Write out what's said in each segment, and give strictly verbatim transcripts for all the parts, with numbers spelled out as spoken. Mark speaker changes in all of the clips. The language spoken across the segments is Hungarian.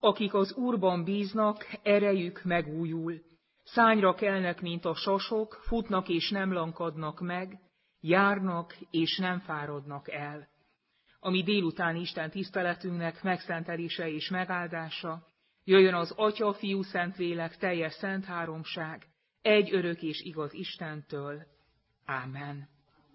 Speaker 1: Akik az Úrban bíznak, erejük megújul. Szányra kelnek, mint a sasok, futnak és nem lankadnak meg, járnak és nem fáradnak el. A mi délutáni Isten tiszteletünknek megszentelése és megáldása jöjjön az Atya, Fiú, Szentlélek, teljes szent háromság, egy örök és igaz Istentől. Ámen.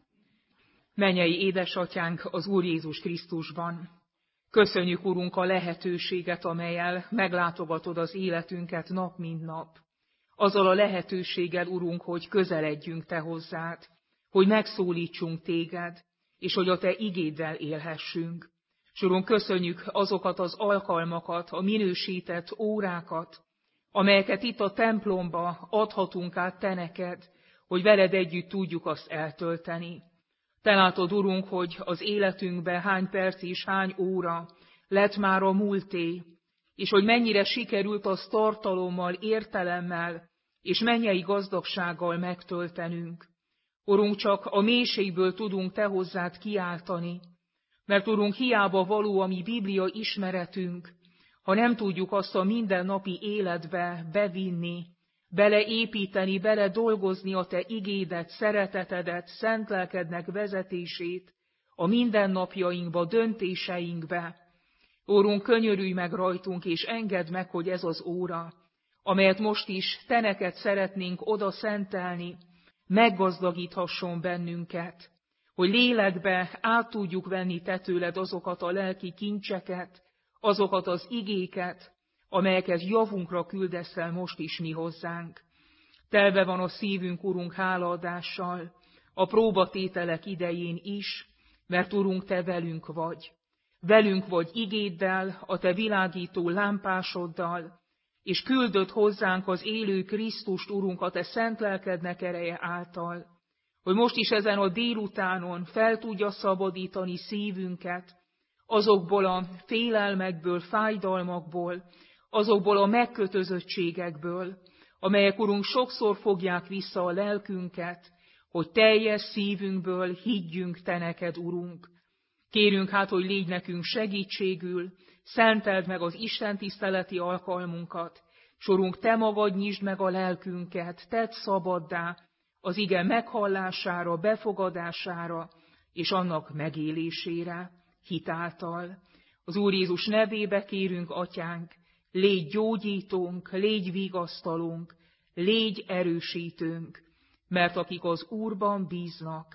Speaker 1: Mennyei édesatyánk az Úr Jézus Krisztusban! Köszönjük, Urunk, a lehetőséget, amellyel meglátogatod az életünket nap mint nap. Azzal a lehetőséggel, Urunk, hogy közeledjünk Te hozzád, hogy megszólítsunk Téged, és hogy a Te igéddel élhessünk. És Urunk, köszönjük azokat az alkalmakat, a minősített órákat, amelyeket itt a templomba adhatunk át Te neked, hogy veled együtt tudjuk azt eltölteni. Te látod, Urunk, hogy az életünkben hány perc és hány óra lett már a múlté, és hogy mennyire sikerült az tartalommal, értelemmel és mennyei gazdagsággal megtöltenünk. Urunk, csak a mélységből tudunk Te hozzád kiáltani, mert Urunk, hiába való a mi Biblia ismeretünk, ha nem tudjuk azt a mindennapi életbe bevinni, beleépíteni, bele dolgozni a Te igédet, szeretetedet, szent lelkednek vezetését a mindennapjainkba, döntéseinkbe. Úrunk, könyörülj meg rajtunk, és engedd meg, hogy ez az óra, amelyet most is Te neked szeretnénk oda szentelni, meggazdagíthasson bennünket, hogy lélekbe át tudjuk venni Te tőled azokat a lelki kincseket, azokat az igéket, amelyeket javunkra küldesz el most is mi hozzánk. Telve van a szívünk, Urunk, hálaadással, a próbatételek idején is, mert Urunk, Te velünk vagy. Velünk vagy igéddel, a Te világító lámpásoddal, és küldött hozzánk az élő Krisztust, Urunk, a Te szent lelkednek ereje által, hogy most is ezen a délutánon fel tudja szabadítani szívünket azokból a félelmekből, fájdalmakból, azokból a megkötözöttségekből, amelyek, Urunk, sokszor fogják vissza a lelkünket, hogy teljes szívünkből higgyünk Te neked, Urunk. Kérünk hát, hogy légy nekünk segítségül, szenteld meg az Isten tiszteleti alkalmunkat, s Urunk, Te magad nyisd meg a lelkünket, tedd szabaddá az ige meghallására, befogadására és annak megélésére, hitáltal. Az Úr Jézus nevébe kérünk, Atyánk, légy gyógyítónk, légy vigasztalónk, légy erősítőnk, mert akik az Úrban bíznak,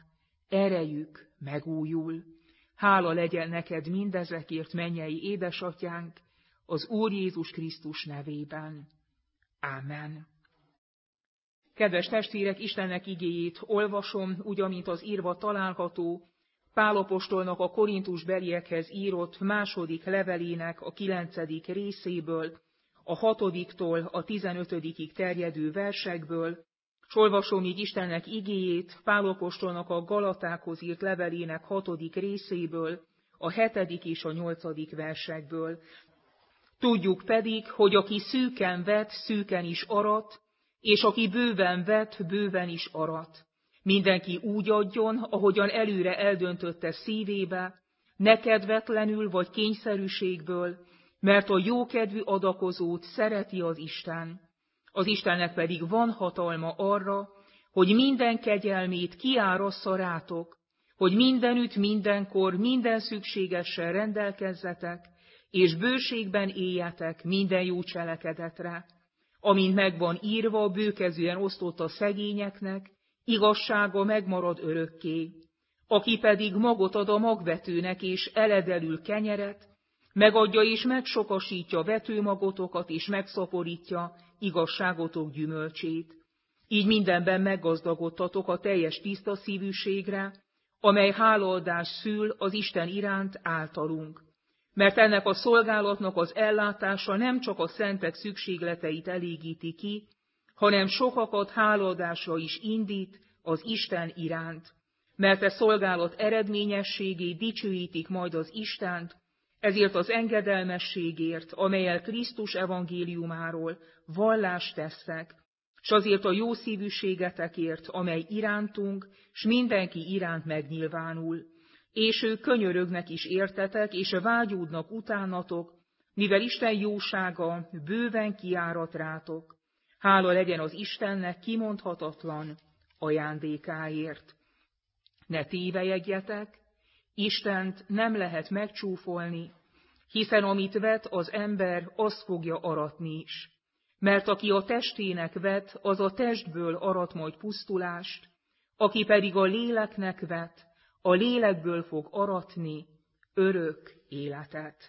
Speaker 1: erejük megújul. Hála legyen neked mindezekért, mennyei édesatyánk, az Úr Jézus Krisztus nevében. Ámen. Kedves testvérek, Istennek igéjét olvasom, úgy, amint az írva található Pál apostolnak a korintusbeliekhez írott második levelének a kilencedik részéből, a hatodiktól a tizenötödikig terjedő versekből, s olvasom így Istennek igéjét Pál apostolnak a Galatákhoz írt levelének hatodik részéből, a hetedik és a nyolcadik versekből. Tudjuk pedig, hogy aki szűken vet, szűken is arat, és aki bőven vet, bőven is arat. Mindenki úgy adjon, ahogyan előre eldöntötte szívébe, ne kedvetlenül vagy kényszerűségből, mert a jókedvű adakozót szereti az Isten. Az Istennek pedig van hatalma arra, hogy minden kegyelmét kiárassza rátok, hogy mindenütt, mindenkor, minden szükségessel rendelkezzetek, és bőségben éljetek minden jó cselekedetre. Amint megvan írva, bőkezűen osztott a szegényeknek, igazsága megmarad örökké. Aki pedig magot ad a magvetőnek, és eledelül kenyeret, megadja és megsokasítja vetőmagotokat, és megszaporítja igazságotok gyümölcsét. Így mindenben meggazdagodtatok a teljes tiszta szívűségre, amely hálaadás szül az Isten iránt általunk. Mert ennek a szolgálatnak az ellátása nem csak a szentek szükségleteit elégíti ki, hanem sokakat hálaadásra is indít az Isten iránt. Mert e szolgálat eredményességét dicsőítik majd az Istent, ezért az engedelmességért, amellyel Krisztus evangéliumáról vallást teszek, s azért a jó szívűségetekért, amely irántunk, s mindenki iránt megnyilvánul. És ők könyörögnek is értetek, és vágyódnak utánatok, mivel Isten jósága bőven kiárat rátok. Hála legyen az Istennek kimondhatatlan ajándékáért. Ne tévelyegjetek, Istent nem lehet megcsúfolni, hiszen amit vet az ember, azt fogja aratni is. Mert aki a testének vet, az a testből arat majd pusztulást, aki pedig a léleknek vet, a lélekből fog aratni örök életet.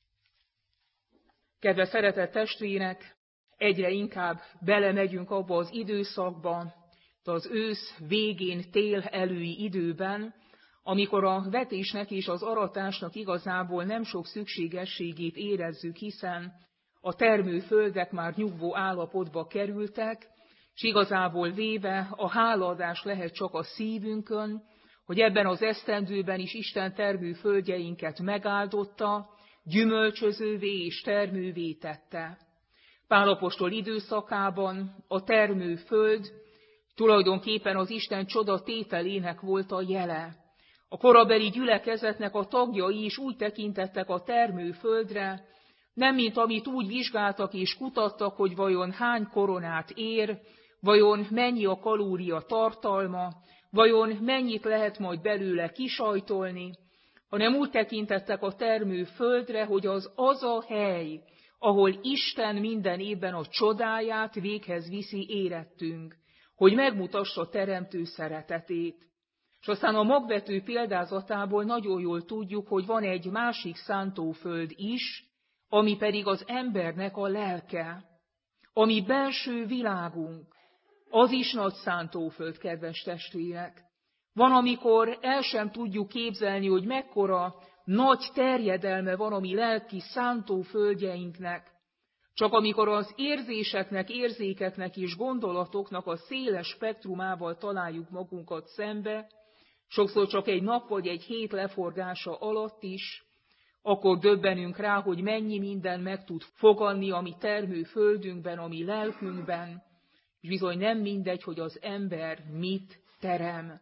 Speaker 1: Kedves szeretett testvérek, egyre inkább belemegyünk abba az időszakba, az ősz végén, tél elői időben, amikor a vetésnek és az aratásnak igazából nem sok szükségességét érezzük, hiszen a termőföldek már nyugvó állapotba kerültek, és igazából véve a hálaadás lehet csak a szívünkön, hogy ebben az esztendőben is Isten termőföldjeinket megáldotta, gyümölcsözővé és termővé tette. Pál apostol időszakában a termőföld tulajdonképpen az Isten csoda tételének volt a jele. A korabeli gyülekezetnek a tagjai is úgy tekintettek a termőföldre, nem mint amit úgy vizsgáltak és kutattak, hogy vajon hány koronát ér, vajon mennyi a kalória tartalma, vajon mennyit lehet majd belőle kisajtolni, hanem úgy tekintettek a termőföldre, hogy az az a hely, ahol Isten minden évben a csodáját véghez viszi érettünk, hogy megmutassa teremtő szeretetét. És aztán a magvető példázatából nagyon jól tudjuk, hogy van egy másik szántóföld is, ami pedig az embernek a lelke, ami belső világunk, az is nagy szántóföld, kedves testvérek. Van, amikor el sem tudjuk képzelni, hogy mekkora nagy terjedelme van a mi lelki szántóföldjeinknek, csak amikor az érzéseknek, érzékeknek és gondolatoknak a széles spektrumával találjuk magunkat szembe, sokszor csak egy nap vagy egy hét leforgása alatt is, akkor döbbenünk rá, hogy mennyi minden meg tud foganni a mi termőföldünkben, a mi lelkünkben, és bizony nem mindegy, hogy az ember mit terem.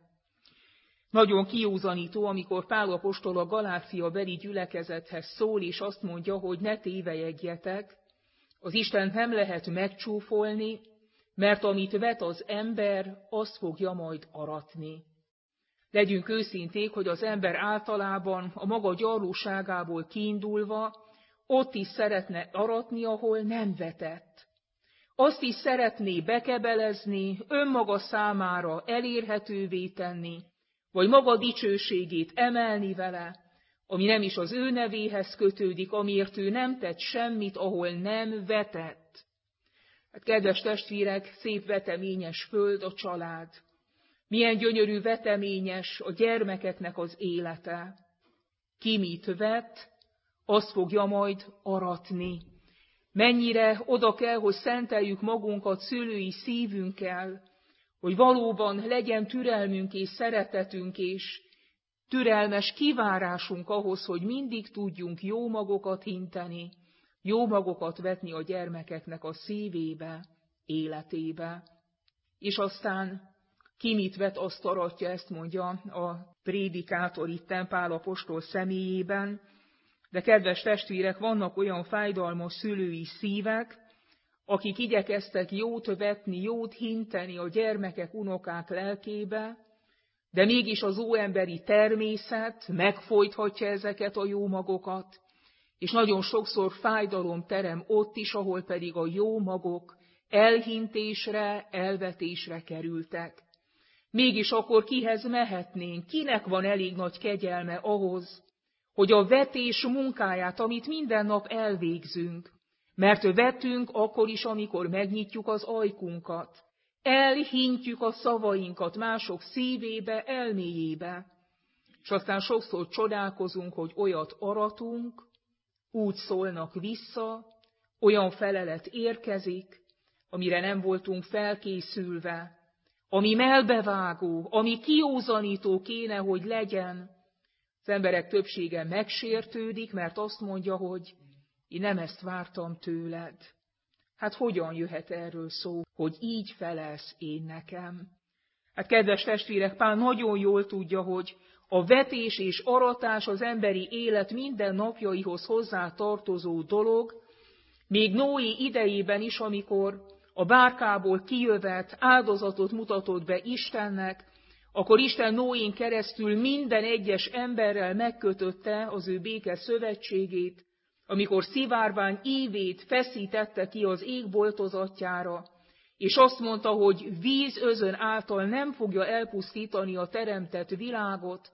Speaker 1: Nagyon kiúzanító, amikor Pál apostol a Galácia beli gyülekezethez szól, és azt mondja, hogy ne tévelyegjetek, az Istent nem lehet megcsúfolni, mert amit vet az ember, azt fogja majd aratni. Legyünk őszinték, hogy az ember általában a maga gyarlóságából kiindulva ott is szeretne aratni, ahol nem vetett. Azt is szeretné bekebelezni, önmaga számára elérhetővé tenni, vagy maga dicsőségét emelni vele, ami nem is az ő nevéhez kötődik, amiért ő nem tett semmit, ahol nem vetett. Hát, kedves testvérek, szép veteményes föld a család. Milyen gyönyörű veteményes a gyermekeknek az élete. Ki mit vet, azt fogja majd aratni. Mennyire oda kell, hogy szenteljük magunkat szülői szívünkkel, hogy valóban legyen türelmünk és szeretetünk és türelmes kivárásunk ahhoz, hogy mindig tudjunk jó magokat hinteni, jó magokat vetni a gyermekeknek a szívébe, életébe. És aztán ki mit vet, azt aratja, ezt mondja a prédikátor itten Pál apostol személyében. De kedves testvérek, vannak olyan fájdalmas szülői szívek, akik igyekeztek jót vetni, jót hinteni a gyermekek, unokák lelkébe, de mégis az óemberi természet megfojthatja ezeket a jó magokat, és nagyon sokszor fájdalom terem ott is, ahol pedig a jó magok elhintésre, elvetésre kerültek. Mégis akkor kihez mehetnénk, kinek van elég nagy kegyelme ahhoz, hogy a vetés munkáját, amit minden nap elvégzünk, mert vetünk akkor is, amikor megnyitjuk az ajkunkat, elhintjük a szavainkat mások szívébe, elméjébe, és aztán sokszor csodálkozunk, hogy olyat aratunk, úgy szólnak vissza, olyan felelet érkezik, amire nem voltunk felkészülve, ami melbevágó, ami kiózanító kéne, hogy legyen. Az emberek többsége megsértődik, mert azt mondja, hogy én nem ezt vártam tőled. Hát hogyan jöhet erről szó, hogy így felelsz én nekem? Hát kedves testvérek, Pál nagyon jól tudja, hogy A vetés és aratás az emberi élet minden napjaihoz hozzá tartozó dolog, még Noé idejében is, amikor a bárkából kijövet, áldozatot mutatott be Istennek, akkor Isten Noén keresztül minden egyes emberrel megkötötte az ő béke szövetségét, amikor szivárvány ívét feszítette ki az ég boltozatjára, és azt mondta, hogy vízözön által nem fogja elpusztítani a teremtett világot,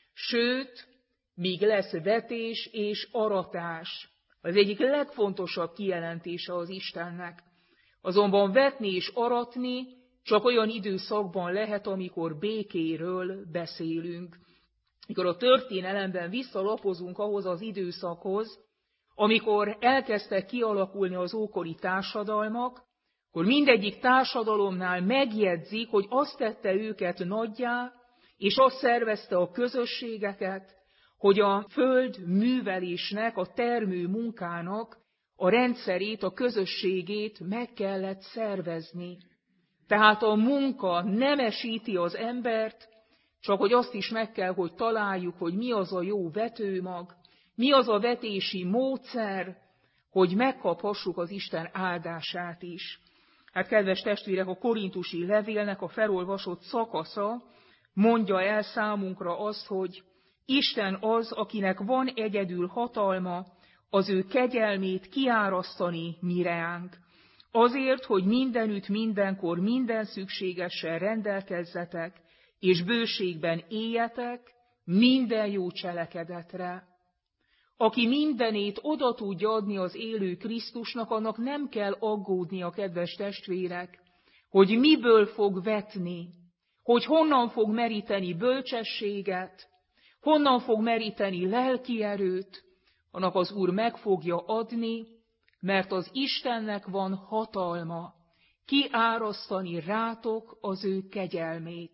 Speaker 1: sőt, míg lesz vetés és aratás. Az egyik legfontosabb kijelentése az Istennek. Azonban vetni és aratni csak olyan időszakban lehet, amikor békéről beszélünk. Mikor a történelemben visszalapozunk ahhoz az időszakhoz, amikor elkezdtek kialakulni az ókori társadalmak, akkor mindegyik társadalomnál megjegyzik, hogy azt tette őket nagyjá, és azt szervezte a közösségeket, hogy a föld művelésnek, a termő munkának a rendszerét, a közösségét meg kellett szervezni. Tehát a munka nemesíti az embert, csak hogy azt is meg kell, hogy találjuk, hogy mi az a jó vetőmag, mi az a vetési módszer, hogy megkaphassuk az Isten áldását is. Hát kedves testvérek, a korintusi levélnek a felolvasott szakasza mondja el számunkra azt, hogy Isten az, akinek van egyedül hatalma, az ő kegyelmét kiárasztani mireánk. Azért, hogy mindenütt, mindenkor, minden szükségessel rendelkezzetek, és bőségben éljetek minden jó cselekedetre. Aki mindenét oda tudja adni az élő Krisztusnak, annak nem kell aggódnia, kedves testvérek, hogy miből fog vetni, hogy honnan fog meríteni bölcsességet, honnan fog meríteni lelki erőt, annak az Úr meg fogja adni, mert az Istennek van hatalma kiárasztani rátok az ő kegyelmét.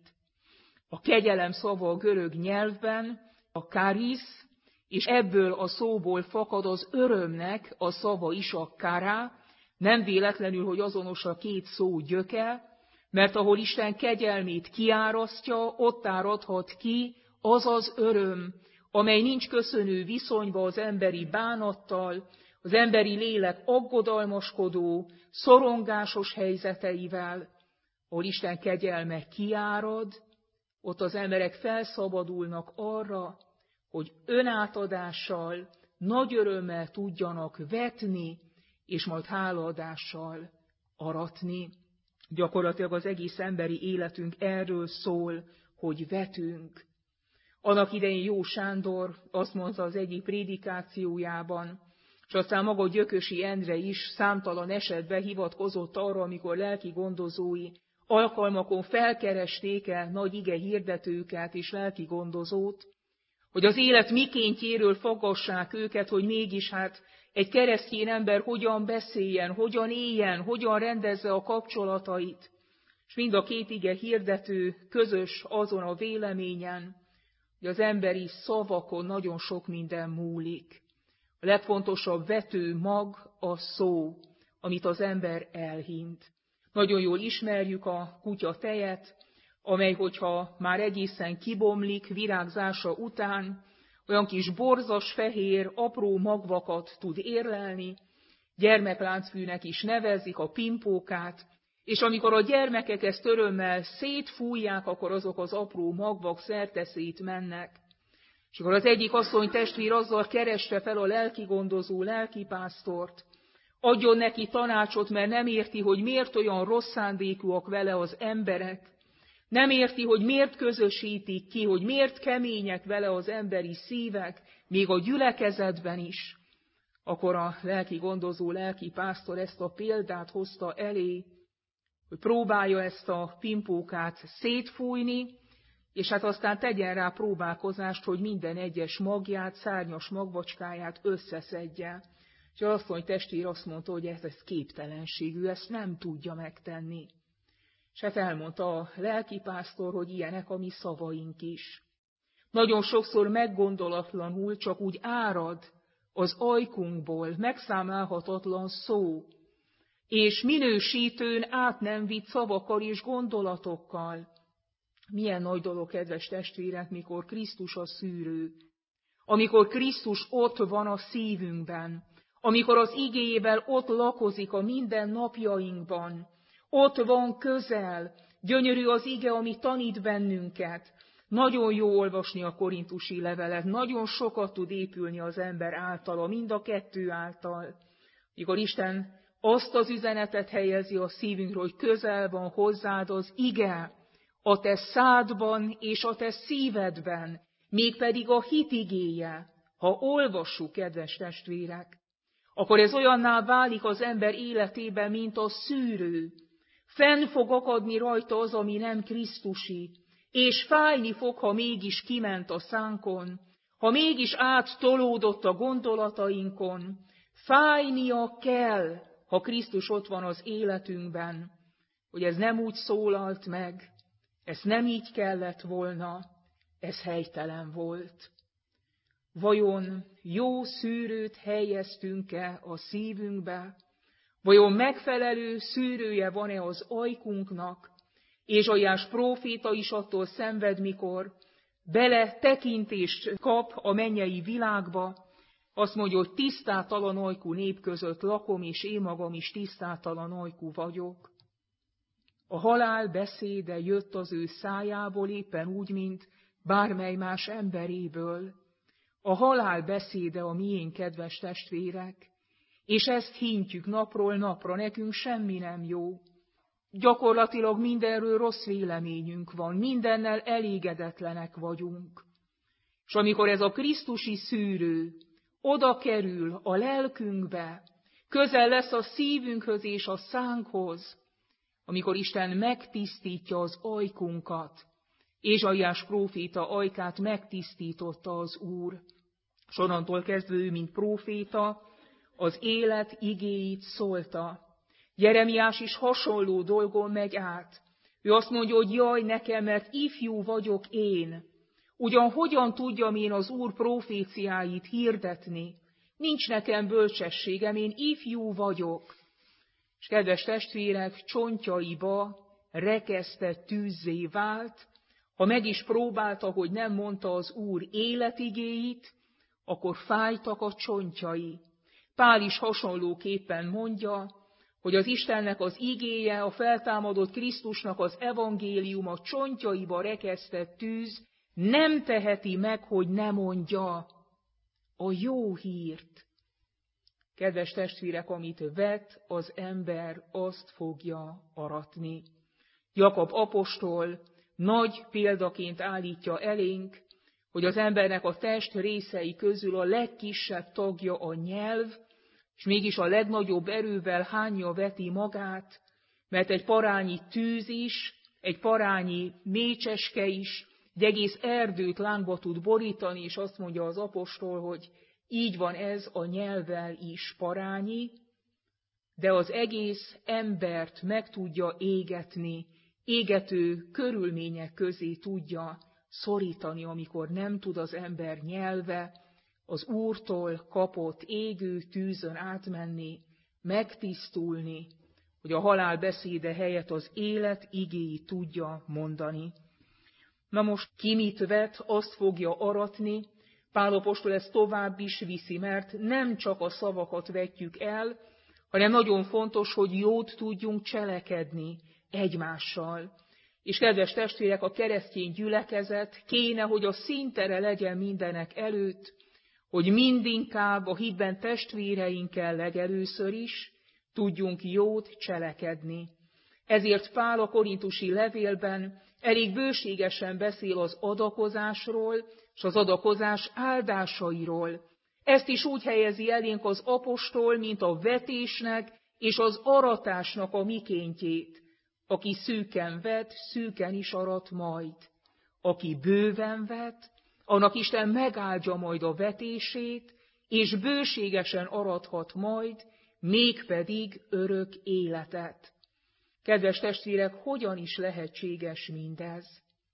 Speaker 1: A kegyelem szava a görög nyelvben a karisz, és ebből a szóból fakad az örömnek a szava is, a kárá, nem véletlenül, hogy azonos a két szó gyöke, mert ahol Isten kegyelmét kiárasztja, ott áradhat ki az az öröm, amely nincs köszönő viszonyba az emberi bánattal, az emberi lélek aggodalmaskodó, szorongásos helyzeteivel. Ahol Isten kegyelme kiárad, ott az emberek felszabadulnak arra, hogy önátadással, nagy örömmel tudjanak vetni, és majd hálaadással aratni. Gyakorlatilag az egész emberi életünk erről szól, hogy vetünk. Annak idején Jó Sándor azt mondta az egyik prédikációjában, és aztán maga Gyökösi Endre is számtalan esetben hivatkozott arra, amikor lelki gondozói alkalmakon felkeresték el nagy ige hirdetőket és lelki gondozót, hogy az élet mikéntjéről faggassák őket, hogy mégis hát egy keresztény ember hogyan beszéljen, hogyan éljen, hogyan rendezze a kapcsolatait. És mind a két ige hirdető közös azon a véleményen, hogy az emberi szavakon nagyon sok minden múlik. A legfontosabb vető mag a szó, amit az ember elhint. Nagyon jól ismerjük a kutya tejet, amely, hogyha már egészen kibomlik virágzása után, olyan kis borzas, fehér, apró magvakat tud érlelni, gyermekláncfűnek is nevezik a pimpókát, és amikor a gyermekek ezt örömmel szétfújják, akkor azok az apró magvak szerteszét mennek. És akkor az egyik asszony testvér azzal kereste fel a lelkigondozó lelkipásztort, adjon neki tanácsot, mert nem érti, hogy miért olyan rossz szándékúak vele az emberek, nem érti, hogy miért közösítik ki, hogy miért kemények vele az emberi szívek, még a gyülekezetben is. Akkor a lelki gondozó lelki pásztor ezt a példát hozta elé, hogy próbálja ezt a pimpókát szétfújni, és hát aztán tegyen rá próbálkozást, hogy minden egyes magját, szárnyas magvacskáját összeszedje. És az asszony testvér azt mondta, hogy ez, ez képtelenségű, ezt nem tudja megtenni. És hát elmondta a lelkipásztor, hogy ilyenek a mi szavaink is. Nagyon sokszor meggondolatlanul csak úgy árad az ajkunkból megszámálhatatlan szó, és minősítőn át nem vitt szavakkal és gondolatokkal. Milyen nagy dolog, kedves testvérek, mikor Krisztus a szűrő, amikor Krisztus ott van a szívünkben, amikor az igéjével ott lakozik a minden napjainkban, ott van közel, gyönyörű az ige, ami tanít bennünket. Nagyon jó olvasni a korintusi levelet, nagyon sokat tud épülni az ember általa, mind a kettő által. Mikor Isten azt az üzenetet helyezi a szívünkre, hogy közel van hozzád az ige, a te szádban és a te szívedben, mégpedig a hit igéje. Ha olvassuk, kedves testvérek, akkor ez olyanná válik az ember életében, mint a szűrő. Fenn fog akadni rajta az, ami nem krisztusi, és fájni fog, ha mégis kiment a szánkon, ha mégis áttolódott a gondolatainkon. Fájnia kell, ha Krisztus ott van az életünkben, hogy ez nem úgy szólalt meg, ez nem így kellett volna, ez helytelen volt. Vajon jó szűrőt helyeztünk-e a szívünkbe? Vajon megfelelő szűrője van-e az ajkunknak? Ézsaiás próféta is attól szenved, mikor bele tekintést kap a mennyei világba. Azt mondja, hogy tisztátalan ajkú nép között lakom, és én magam is tisztátalan ajkú vagyok. A halál beszéde jött az ő szájából éppen úgy, mint bármely más emberéből. A halál beszéde a miénk, kedves testvérek, és ezt hintjük napról napra, nekünk semmi nem jó. Gyakorlatilag mindenről rossz véleményünk van, mindennel elégedetlenek vagyunk. És amikor ez a krisztusi szűrő oda kerül a lelkünkbe, közel lesz a szívünkhöz és a szánkhoz, amikor Isten megtisztítja az ajkunkat, Ézsaiás próféta ajkát megtisztította az Úr. S onnantól kezdve ő, mint próféta, az élet igéit szólta. Jeremiás is hasonló dolgon megy át. Ő azt mondja, hogy jaj nekem, mert ifjú vagyok én. Ugyan hogyan tudjam én az Úr proféciáit hirdetni? Nincs nekem bölcsességem, én ifjú vagyok. És kedves testvérek, csontjaiba rekesztett tűzzé vált. Ha meg is próbálta, hogy nem mondta az Úr életigéit, akkor fájtak a csontjai. Pál is hasonlóképpen mondja, hogy az Istennek az igéje, a feltámadott Krisztusnak az evangéliuma csontjaiba rekesztett tűz nem teheti meg, hogy ne mondja a jó hírt. Kedves testvérek, amit vet az ember, azt fogja aratni. Jakab apostol nagy példaként állítja elénk, hogy az embernek a test részei közül a legkisebb tagja a nyelv, és mégis a legnagyobb erővel hányja veti magát, mert egy parányi tűz is, egy parányi mécseske is, egy egész erdőt lángba tud borítani, és azt mondja az apostol, hogy így van ez a nyelvvel is parányi, de az egész embert meg tudja égetni, égető körülmények közé tudja szorítani, amikor nem tud az ember nyelve az Úrtól kapott égő tűzön átmenni, megtisztulni, hogy a halál beszéde helyett az élet igéit tudja mondani. Na most ki mit vet, azt fogja aratni. Pál apostol ezt tovább is viszi, mert nem csak a szavakat vetjük el, hanem nagyon fontos, hogy jót tudjunk cselekedni egymással. És kedves testvérek, a keresztény gyülekezet kéne, hogy a színtere legyen mindenek előtt, hogy mindinkább a hitben testvéreinkkel legelőször is tudjunk jót cselekedni. Ezért Pál a korintusi levélben elég bőségesen beszél az adakozásról és az adakozás áldásairól. Ezt is úgy helyezi elénk az apostol, mint a vetésnek és az aratásnak a mikéntjét. Aki szűken vet, szűken is arat majd. Aki bőven vet, annak Isten megáldja majd a vetését, és bőségesen arathat majd, mégpedig örök életet. Kedves testvérek, hogyan is lehetséges mindez?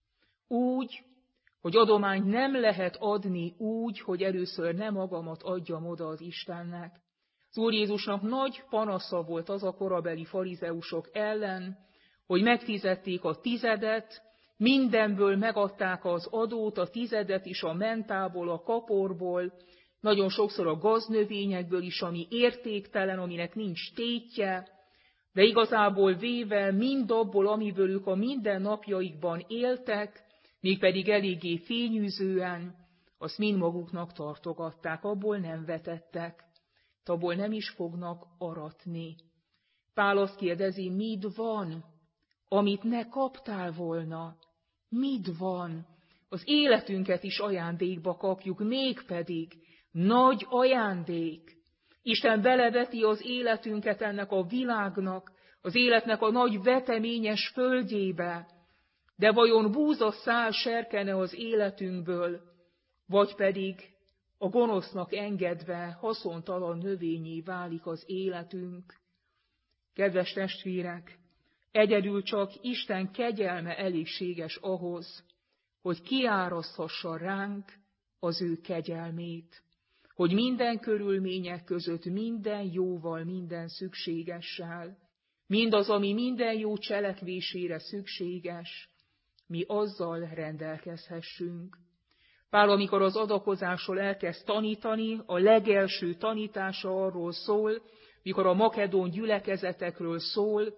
Speaker 1: Úgy, hogy adományt nem lehet adni úgy, hogy először nem magamat adjam oda az Istennek. Az Úr Jézusnak nagy panasza volt az a korabeli farizeusok ellen, hogy megfizették a tizedet, mindenből megadták az adót, a tizedet is, a mentából, a kaporból, nagyon sokszor a gaznövényekből is, ami értéktelen, aminek nincs tétje, de igazából véve mindabból, amiből ők a mindennapjaikban éltek, mégpedig eléggé fényűzően, azt mind maguknak tartogatták, abból nem vetettek, abból nem is fognak aratni. Pál azt kérdezi, mit van, amit ne kaptál volna? Mit van? Az életünket is ajándékba kapjuk, mégpedig nagy ajándék. Isten beleveti az életünket ennek a világnak, az életnek a nagy veteményes földjébe, de vajon búza szál serkene az életünkből, vagy pedig a gonosznak engedve haszontalan növényé válik az életünk? Kedves testvérek, egyedül csak Isten kegyelme elégséges ahhoz, hogy kiáraszthassa ránk az ő kegyelmét, hogy minden körülmények között, minden jóval, minden szükségessel, mindaz, ami minden jó cselekvésére szükséges, mi azzal rendelkezhessünk. Pál, amikor az adakozásról elkezd tanítani, a legelső tanítása arról szól, mikor a makedón gyülekezetekről szól,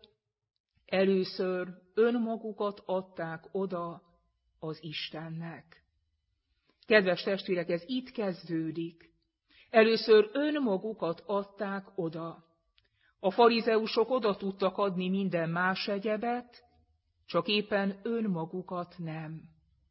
Speaker 1: először önmagukat adták oda az Istennek. Kedves testvérek, ez itt kezdődik. Először önmagukat adták oda. A farizeusok oda tudtak adni minden más egyebet, csak éppen önmagukat nem.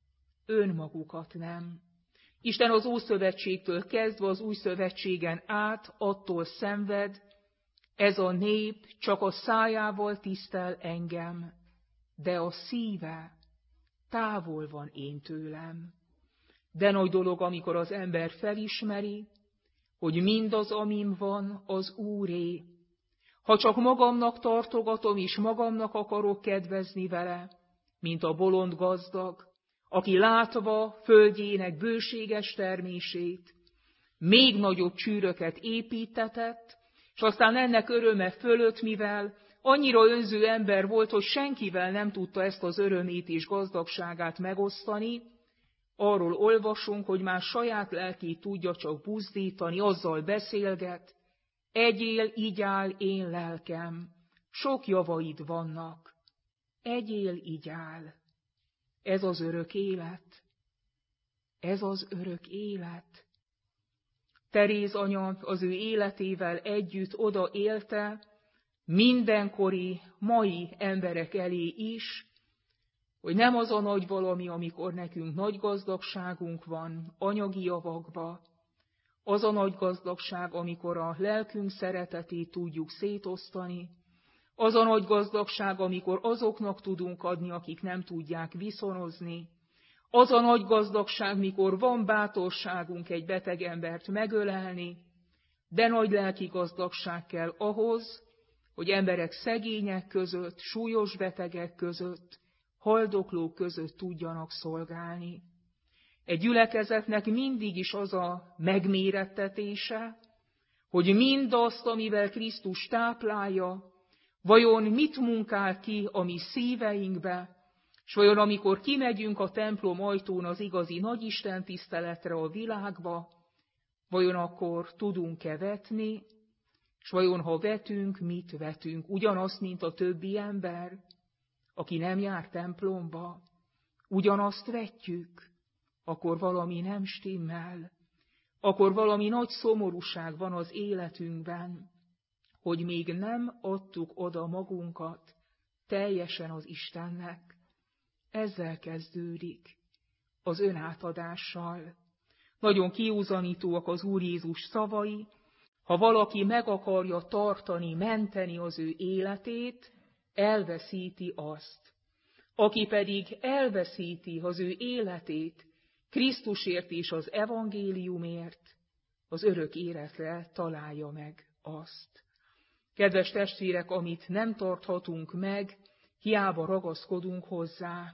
Speaker 1: Önmagukat nem. Isten az Ószövetségtől kezdve az Új Szövetségen át attól szenved, ez a nép csak a szájával tisztel engem, de a szíve távol van én tőlem. De nagy dolog, amikor az ember felismeri, hogy mindaz, amim van, az Úré. Ha csak magamnak tartogatom, és magamnak akarok kedvezni vele, mint a bolond gazdag, aki látva földjének bőséges termését, még nagyobb csűröket építetett, és aztán ennek öröme fölött, mivel annyira önző ember volt, hogy senkivel nem tudta ezt az örömét és gazdagságát megosztani, arról olvasunk, hogy már saját lelkét tudja csak buzdítani, azzal beszélget, egyél, igyál, én lelkem, sok javaid vannak, egyél, igyál. Ez az örök élet. Ez az örök élet. Teréz anya az ő életével együtt oda élte, mindenkori, mai emberek elé is, hogy nem az a nagy valami, amikor nekünk nagy gazdagságunk van, anyagi javakba, az a nagy gazdagság, amikor a lelkünk szeretetét tudjuk szétosztani, az a nagy gazdagság, amikor azoknak tudunk adni, akik nem tudják viszonozni, az a nagy gazdagság, mikor van bátorságunk egy beteg embert megölelni, de nagy lelki gazdagság kell ahhoz, hogy emberek szegények között, súlyos betegek között, haldoklók között tudjanak szolgálni. Egy gyülekezetnek mindig is az a megmérettetése, hogy mindazt, amivel Krisztus táplálja, vajon mit munkál ki a mi szíveinkbe, s vajon amikor kimegyünk a templom ajtón az igazi nagyisten tiszteletre a világba, vajon akkor tudunk-e vetni, s vajon ha vetünk, mit vetünk? Ugyanazt, mint a többi ember, aki nem jár templomba, ugyanazt vetjük, akkor valami nem stimmel, akkor valami nagy szomorúság van az életünkben, hogy még nem adtuk oda magunkat teljesen az Istennek. Ezzel kezdődik, az önátadással. Nagyon kiúzanítóak az Úr Jézus szavai, ha valaki meg akarja tartani, menteni az ő életét, elveszíti azt. Aki pedig elveszíti az ő életét Krisztusért és az evangéliumért, az örök életre találja meg azt. Kedves testvérek, amit nem tarthatunk meg, hiába ragaszkodunk hozzá.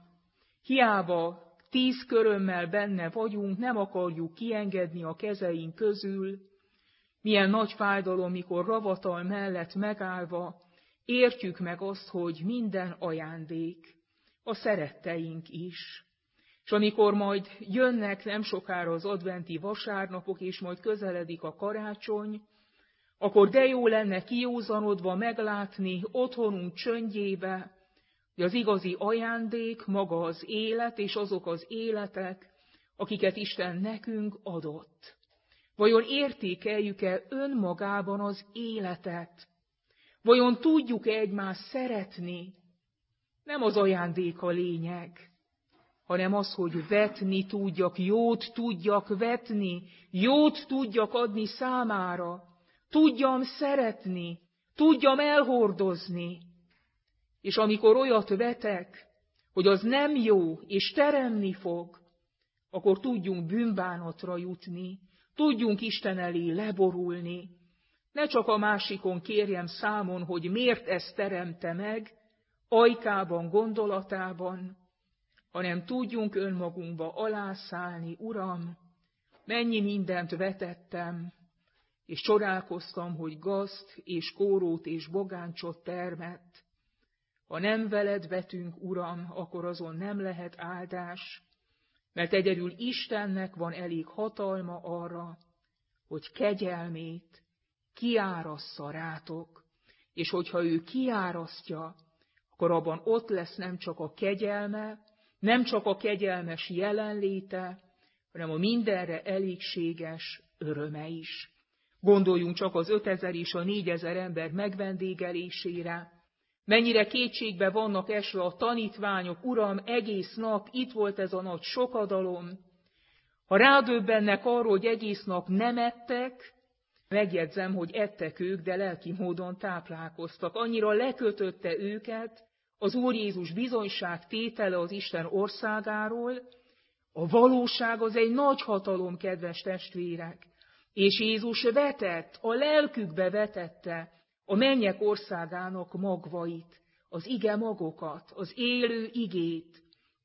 Speaker 1: Hiába tíz körömmel benne vagyunk, nem akarjuk kiengedni a kezeink közül. Milyen nagy fájdalom, mikor ravatal mellett megállva értjük meg azt, hogy minden ajándék, a szeretteink is. És amikor majd jönnek nem sokára az adventi vasárnapok, és majd közeledik a karácsony, akkor de jó lenne kijózanodva meglátni otthonunk csöndjébe, hogy az igazi ajándék maga az élet, és azok az életek, akiket Isten nekünk adott. Vajon értékeljük-e önmagában az életet? Vajon tudjuk-e egymást szeretni? Nem az ajándék a lényeg, hanem az, hogy vetni tudjak, jót tudjak vetni, jót tudjak adni számára, tudjam szeretni, tudjam elhordozni. És amikor olyat vetek, hogy az nem jó és teremni fog, akkor tudjunk bűnbánatra jutni, tudjunk Isten elé leborulni. Ne csak a másikon kérjem számon, hogy miért ezt teremte meg, ajkában, gondolatában, hanem tudjunk önmagunkba alászállni, Uram, mennyi mindent vetettem, és csodálkoztam, hogy gazt és kórót és bogáncsot termett. Ha nem veled vetünk, Uram, akkor azon nem lehet áldás, mert egyedül Istennek van elég hatalma arra, hogy kegyelmét kiárassza rátok, és hogyha ő kiárasztja, akkor abban ott lesz nem csak a kegyelme, nem csak a kegyelmes jelenléte, hanem a mindenre elégséges öröme is. Gondoljunk csak az ötezer és a négyezer ember megvendégelésére. Mennyire kétségbe vannak esve a tanítványok, Uram, egész nap itt volt ez a nagy sokadalom. Ha rádöbbennek arról, hogy egész nap nem ettek, megjegyzem, hogy ettek ők, de lelki módon táplálkoztak. Annyira lekötötte őket az Úr Jézus bizonyság tétele az Isten országáról. A valóság az egy nagy hatalom, kedves testvérek. És Jézus vetett, a lelkükbe vetette a mennyek országának magvait, az ige magokat, az élő igét.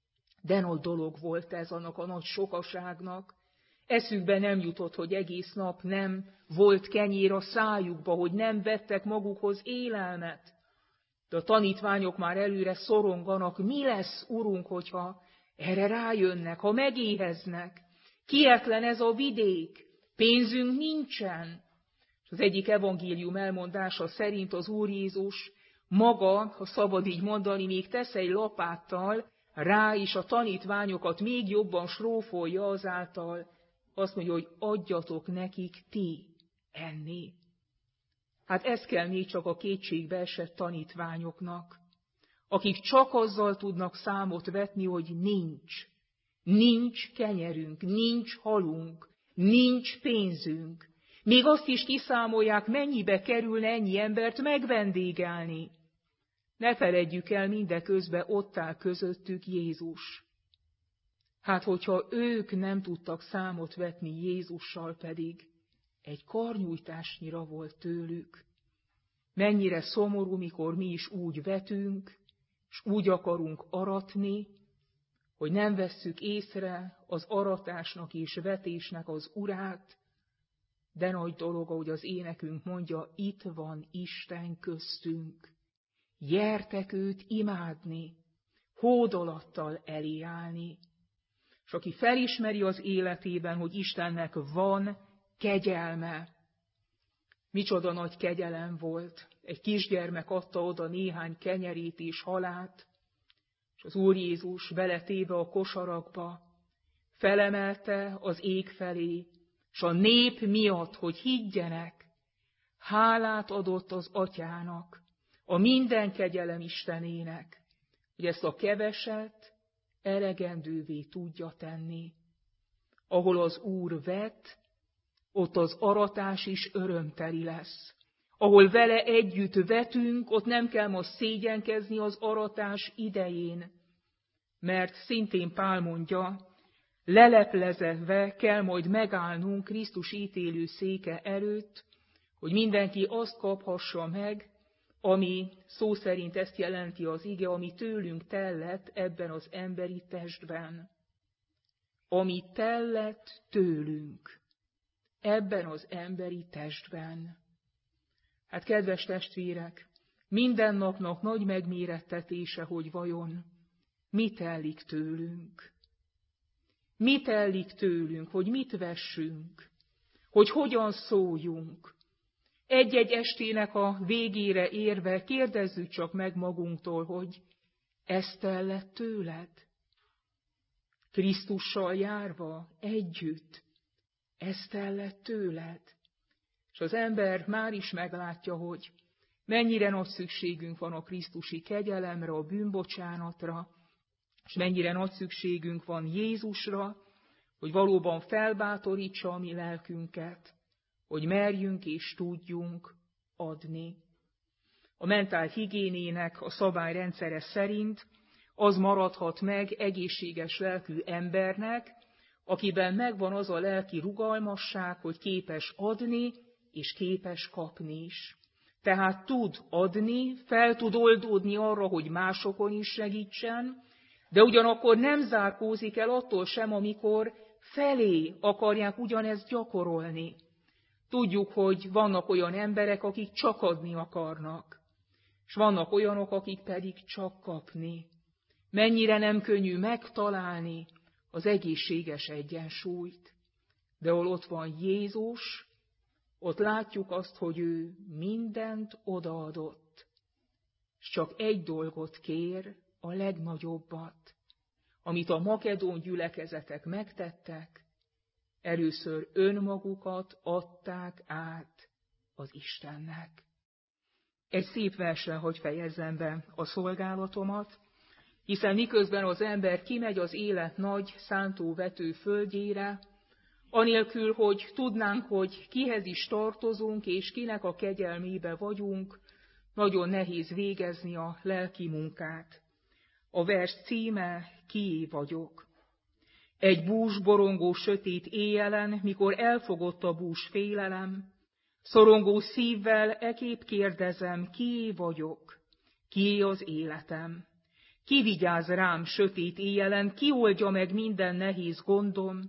Speaker 1: De nagy dolog volt ez annak a nagy sokaságnak. Eszükbe nem jutott, hogy egész nap nem volt kenyér a szájukba, hogy nem vettek magukhoz élelmet. De a tanítványok már előre szoronganak, mi lesz, Urunk, hogyha erre rájönnek, ha megéheznek. Kietlen ez a vidék, pénzünk nincsen. És az egyik evangélium elmondása szerint az Úr Jézus maga, ha szabad így mondani, még tesz egy lapáttal rá, és a tanítványokat még jobban srófolja azáltal, azt mondja, hogy adjatok nekik ti enni. Hát ez kell még csak a kétségbe esett tanítványoknak, akik csak azzal tudnak számot vetni, hogy nincs. Nincs kenyerünk, nincs halunk, nincs pénzünk. Még azt is kiszámolják, mennyibe kerülne ennyi embert megvendégelni. Ne feledjük el, mindeközben ott áll közöttük Jézus. Hát, hogyha ők nem tudtak számot vetni Jézussal, pedig egy karnyújtásnyira volt tőlük. Mennyire szomorú, mikor mi is úgy vetünk, és úgy akarunk aratni, hogy nem vesszük észre az aratásnak és vetésnek az urát, de nagy dolog, ahogy az énekünk mondja, itt van Isten köztünk. Gyertek őt imádni, hódolattal elé állni. És aki felismeri az életében, hogy Istennek van kegyelme, micsoda nagy kegyelem volt. Egy kisgyermek adta oda néhány kenyerét és halát, és az Úr Jézus beletéve a kosarakba, felemelte az ég felé, és a nép miatt, hogy higgyenek, hálát adott az Atyának, a minden kegyelem Istenének, hogy ezt a keveset elegendővé tudja tenni. Ahol az Úr vet, ott az aratás is örömteli lesz. Ahol vele együtt vetünk, ott nem kell most szégyenkezni az aratás idején, mert szintén Pál mondja, leleplezve kell majd megállnunk Krisztus ítélő széke előtt, hogy mindenki azt kaphassa meg, ami szó szerint ezt jelenti az ige, ami tőlünk tellett ebben az emberi testben. Ami tellett tőlünk ebben az emberi testben. Hát, kedves testvérek, minden napnak nagy megmérettetése, hogy vajon mit telik tőlünk? Mit telik tőlünk, hogy mit vessünk, hogy hogyan szóljunk? Egy-egy estének a végére érve kérdezzük csak meg magunktól, hogy ez tellett tőled? Krisztussal járva együtt, ez tellett tőled? És az ember már is meglátja, hogy mennyire nagy szükségünk van a krisztusi kegyelemre, a bűnbocsánatra, és mennyire nagy szükségünk van Jézusra, hogy valóban felbátorítsa a mi lelkünket, hogy merjünk és tudjunk adni. A mentál higiénének a szabályrendszere szerint az maradhat meg egészséges lelkű embernek, akiben megvan az a lelki rugalmasság, hogy képes adni és képes kapni is. Tehát tud adni, fel tud oldódni arra, hogy másokon is segítsen, de ugyanakkor nem zárkózik el attól sem, amikor felé akarják ugyanezt gyakorolni. Tudjuk, hogy vannak olyan emberek, akik csak adni akarnak, és vannak olyanok, akik pedig csak kapni. Mennyire nem könnyű megtalálni az egészséges egyensúlyt. De ahol ott van Jézus, ott látjuk azt, hogy ő mindent odaadott, és csak egy dolgot kér, a legnagyobbat, amit a makedón gyülekezetek megtettek, először önmagukat adták át az Istennek. Egy szép verssel hagy fejezzem be a szolgálatomat, hiszen miközben az ember kimegy az élet nagy szántóvető földjére, anélkül, hogy tudnánk, hogy kihez is tartozunk, és kinek a kegyelmébe vagyunk, nagyon nehéz végezni a lelki munkát. A vers címe, Kié vagyok. Egy bús borongó sötét éjjelen, mikor elfogott a bús félelem, szorongó szívvel ekép kérdezem, kié vagyok, kié az életem. Ki vigyáz rám sötét éjjelen, ki oldja meg minden nehéz gondom,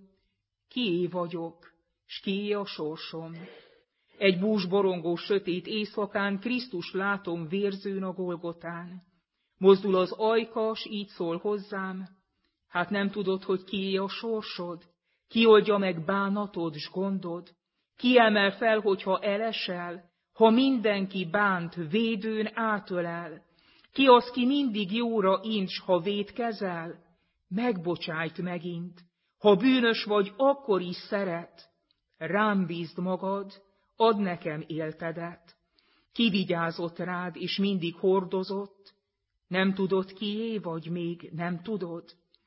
Speaker 1: kié vagyok, s kié a sorsom. Egy bús borongó sötét éjszakán Krisztus látom vérzőn a Golgotán. Mozdul az ajka, s így szól hozzám, hát nem tudod, hogy kié a sorsod, ki oldja meg bánatod s gondod, ki emel fel, hogyha elesel, ha mindenki bánt, védőn átölel, ki az, ki mindig jóra incs, ha vétkezel, megbocsájt megint, ha bűnös vagy, akkor is szeret, rám bízd magad, add nekem éltedet, ki vigyázott rád, és mindig hordozott, nem tudod, kié vagy még, nem tudod?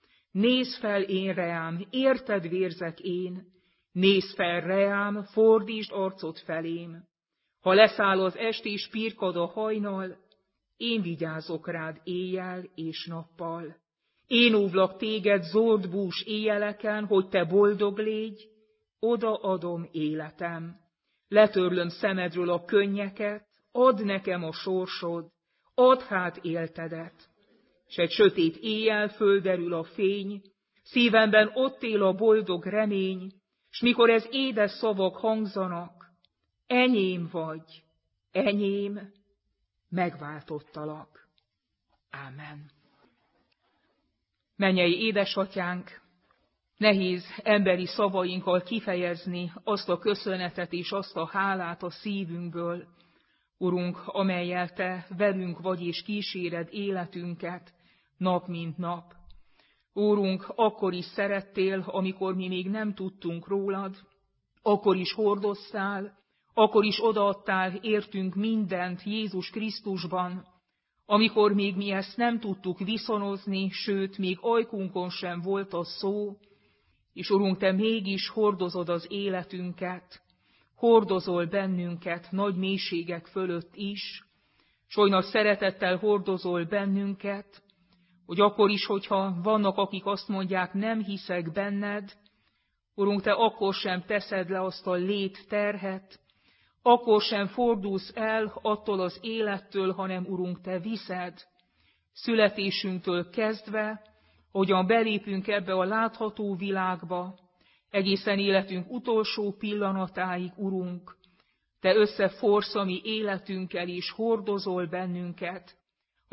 Speaker 1: Nézz fel én reám, érted vérzek én, nézz fel reám, fordítsd arcod felém. Ha leszáll az est és pirkad a hajnal, én vigyázok rád éjjel és nappal. Én óvlak téged zord bús éjjeleken, hogy te boldog légy, odaadom életem. Letörlöm szemedről a könnyeket, add nekem a sorsod, add hát éltedet. S egy sötét éjjel földerül a fény, szívemben ott él a boldog remény, s mikor ez édes szavak hangzanak, enyém vagy, enyém, megváltottalak. Ámen. Mennyei édesatyánk, nehéz emberi szavainkkal kifejezni azt a köszönetet és azt a hálát a szívünkből, Urunk, amellyel Te velünk vagy és kíséred életünket nap mint nap. Úrunk, akkor is szerettél, amikor mi még nem tudtunk rólad, akkor is hordoztál, akkor is odaadtál értünk mindent Jézus Krisztusban, amikor még mi ezt nem tudtuk viszonozni, sőt, még ajkunkon sem volt a szó, és Urunk, Te mégis hordozod az életünket, hordozol bennünket nagy mélységek fölött is, s oly nagy szeretettel hordozol bennünket, hogy akkor is, hogyha vannak, akik azt mondják, nem hiszek benned, Urunk, Te akkor sem teszed le azt a létterhet, akkor sem fordulsz el attól az élettől, hanem, Urunk, Te viszed, születésünktől kezdve, hogyan belépünk ebbe a látható világba, egészen életünk utolsó pillanatáig, Urunk, Te összeforsz a mi életünkkel és hordozol bennünket,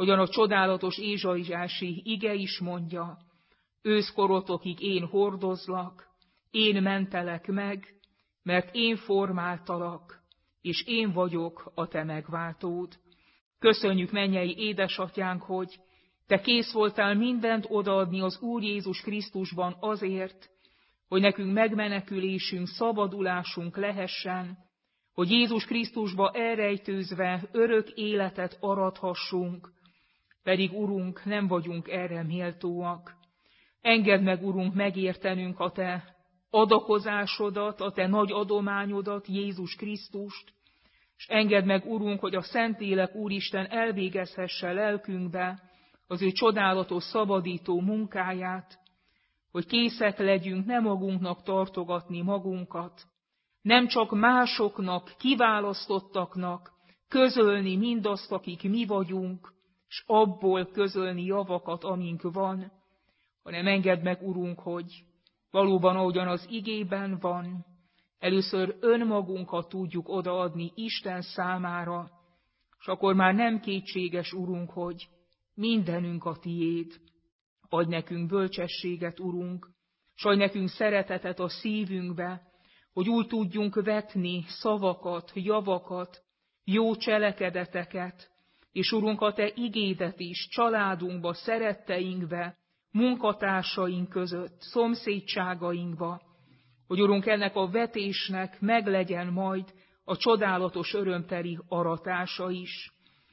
Speaker 1: Hogyan a csodálatos ézsaiási ige is mondja, őszkorotokig én hordozlak, én mentelek meg, mert én formáltalak, és én vagyok a te megváltód. Köszönjük, mennyei édesatyánk, hogy te kész voltál mindent odaadni az Úr Jézus Krisztusban azért, hogy nekünk megmenekülésünk, szabadulásunk lehessen, hogy Jézus Krisztusba elrejtőzve örök életet arathassunk, pedig, Urunk, nem vagyunk erre méltóak. Engedd meg, Urunk, megértenünk a te adakozásodat, a te nagy adományodat, Jézus Krisztust, és engedd meg, Urunk, hogy a Szentlélek Úristen elvégezhesse lelkünkbe az ő csodálatos szabadító munkáját, hogy készek legyünk nem magunknak tartogatni magunkat, nem csak másoknak, kiválasztottaknak közölni mindazt, akik mi vagyunk, és abból közölni javakat, amink van, hanem engedd meg, Urunk, hogy valóban, ahogyan az igében van, először önmagunkat tudjuk odaadni Isten számára, és akkor már nem kétséges, Urunk, hogy mindenünk a tiéd. Adj nekünk bölcsességet, Urunk, s adj nekünk szeretetet a szívünkbe, hogy úgy tudjunk vetni szavakat, javakat, jó cselekedeteket, és Urunk, a te igédet is családunkba, szeretteinkbe, munkatársaink között, szomszédságainkba, hogy Urunk, ennek a vetésnek meglegyen majd a csodálatos örömteli aratása is.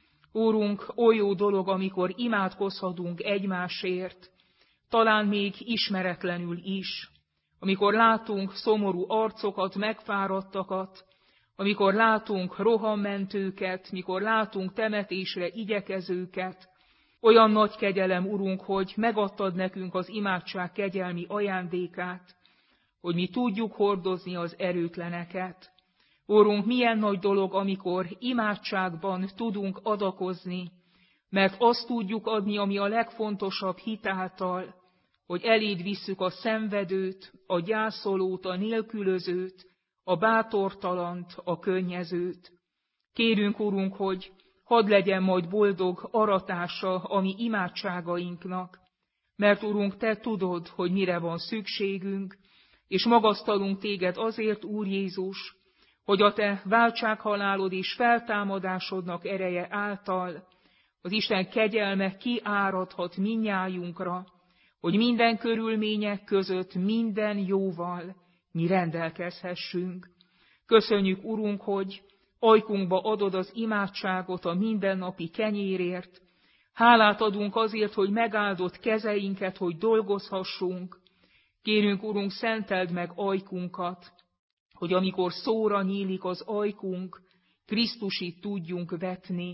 Speaker 1: Úrunk, oly jó dolog, amikor imádkozhatunk egymásért, talán még ismeretlenül is, amikor látunk szomorú arcokat, megfáradtakat, amikor látunk rohammentőket, mikor látunk temetésre igyekezőket. Olyan nagy kegyelem, Urunk, hogy megadtad nekünk az imádság kegyelmi ajándékát, hogy mi tudjuk hordozni az erőtleneket. Úrunk, milyen nagy dolog, amikor imádságban tudunk adakozni, mert azt tudjuk adni, ami a legfontosabb hitáltal, hogy eléd visszük a szenvedőt, a gyászolót, a nélkülözőt, a bátortalant, a könnyezőt. Kérünk, Urunk, hogy hadd legyen majd boldog aratása a mi imádságainknak, mert, Urunk, te tudod, hogy mire van szükségünk, és magasztalunk téged azért, Úr Jézus, hogy a te váltsághalálod és feltámadásodnak ereje által az Isten kegyelme kiáradhat minnyájunkra, hogy minden körülmények között minden jóval mi rendelkezhessünk. Köszönjük, Urunk, hogy ajkunkba adod az imádságot a mindennapi kenyérért. Hálát adunk azért, hogy megáldott kezeinket, hogy dolgozhassunk. Kérünk, Urunk, szenteld meg ajkunkat, hogy amikor szóra nyílik az ajkunk, Krisztusit tudjunk vetni,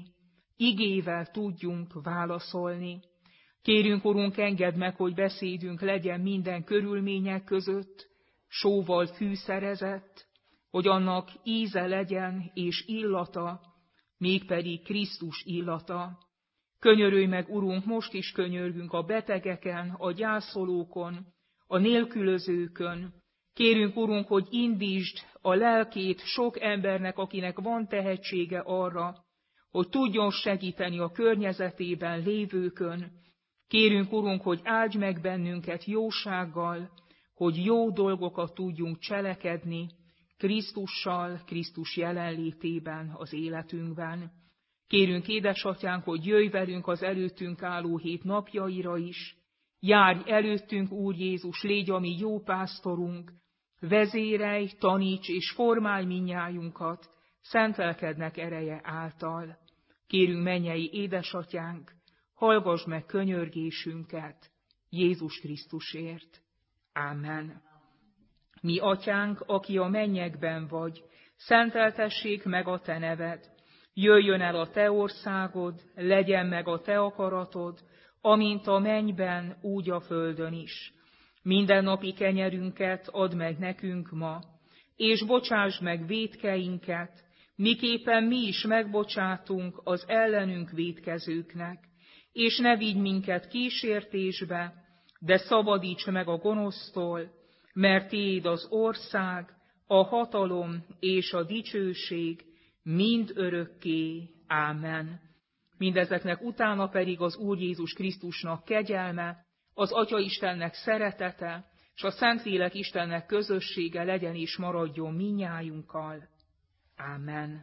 Speaker 1: igével tudjunk válaszolni. Kérünk, Urunk, engedd meg, hogy beszédünk legyen minden körülmények között, sóval fűszerezett, hogy annak íze legyen és illata, mégpedig Krisztus illata. Könyörülj meg, Urunk, most is könyörgünk a betegeken, a gyászolókon, a nélkülözőkön. Kérünk, Urunk, hogy indítsd a lelkét sok embernek, akinek van tehetsége arra, hogy tudjon segíteni a környezetében lévőkön. Kérünk, Urunk, hogy áldj meg bennünket jósággal, hogy jó dolgokat tudjunk cselekedni Krisztussal, Krisztus jelenlétében az életünkben. Kérünk, édesatyánk, hogy jöjj velünk az előttünk álló hét napjaira is. Járj előttünk, Úr Jézus, légy a mi jó pásztorunk, vezérelj, taníts és formálj minnyájunkat, szent lelkednek ereje által. Kérünk, mennyei édesatyánk, hallgass meg könyörgésünket Jézus Krisztusért. Ámen. Mi, Atyánk, aki a mennyekben vagy, szenteltessék meg a te neved. Jöjjön el a te országod, legyen meg a te akaratod, amint a mennyben, úgy a földön is. Mindennapi kenyerünket add meg nekünk ma, és bocsásd meg vétkeinket, miképpen mi is megbocsátunk az ellenünk vétkezőknek, és ne vigy minket kísértésbe, de szabadíts meg a gonosztól, mert tiéd az ország, a hatalom és a dicsőség mind örökké. Ámen. Mindezeknek utána pedig az Úr Jézus Krisztusnak kegyelme, az Atya Istennek szeretete, és a Szentlélek Istennek közössége legyen és maradjon minnyájunkkal. Ámen.